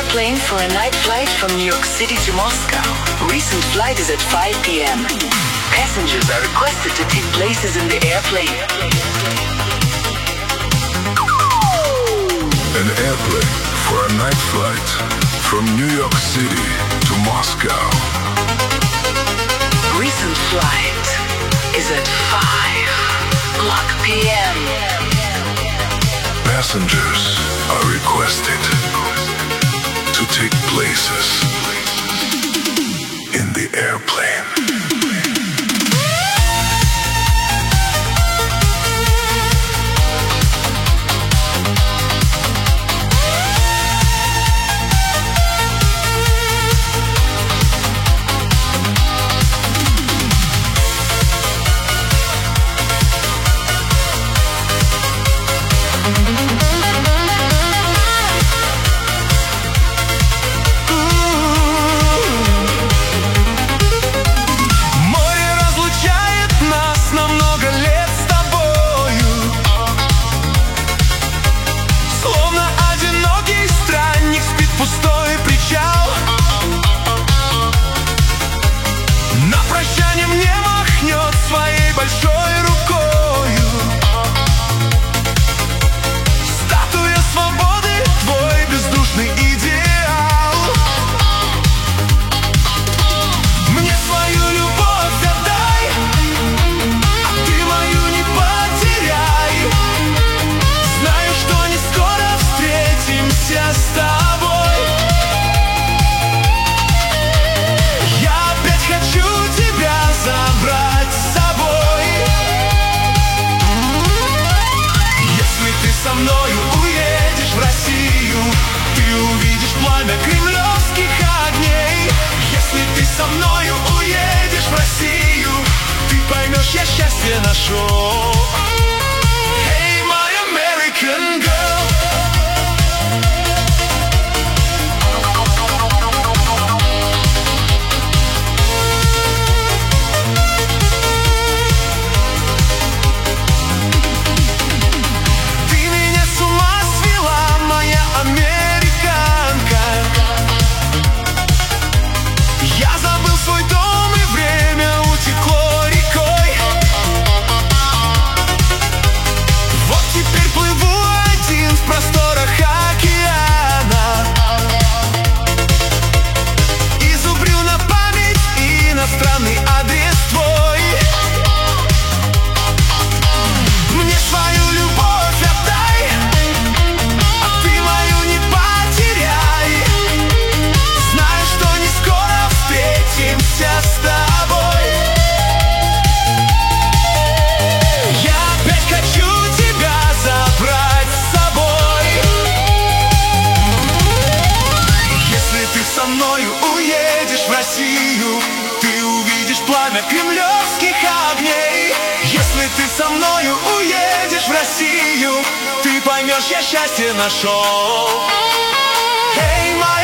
airplane for a night flight from New York City to Moscow. Recent flight is at 5 p.m. Passengers are requested to take places in the airplane. An airplane for a night flight from New York City to Moscow. Recent flight is at 5 p.m. Passengers are requested to take places in the airplane. Пустой причал. На прощание мне махнет своей большой рукою. Статуя свободы, твой бездушный идеал. Мне свою любовь отдай, а ты мою не потеряй. Знаю, что не скоро встретимся с тобой. Забрать с собой. Если ты со мною уедешь в Россию, ты увидишь пламя кремлевских огней. Если ты со мною уедешь в Россию, ты поймешь, я счастье нашел. Hey, my American girl. Иностранный адрес твой. Мне свою любовь отдай, а ты мою не потеряй. Знаю, что не скоро встретимся с тобой. Я опять хочу тебя забрать с собой. Если ты со мною уедешь в Россию, ты увидишь пламя кремлевских огней. Если ты со мною уедешь в Россию, ты поймешь, я счастье нашел. Hey, my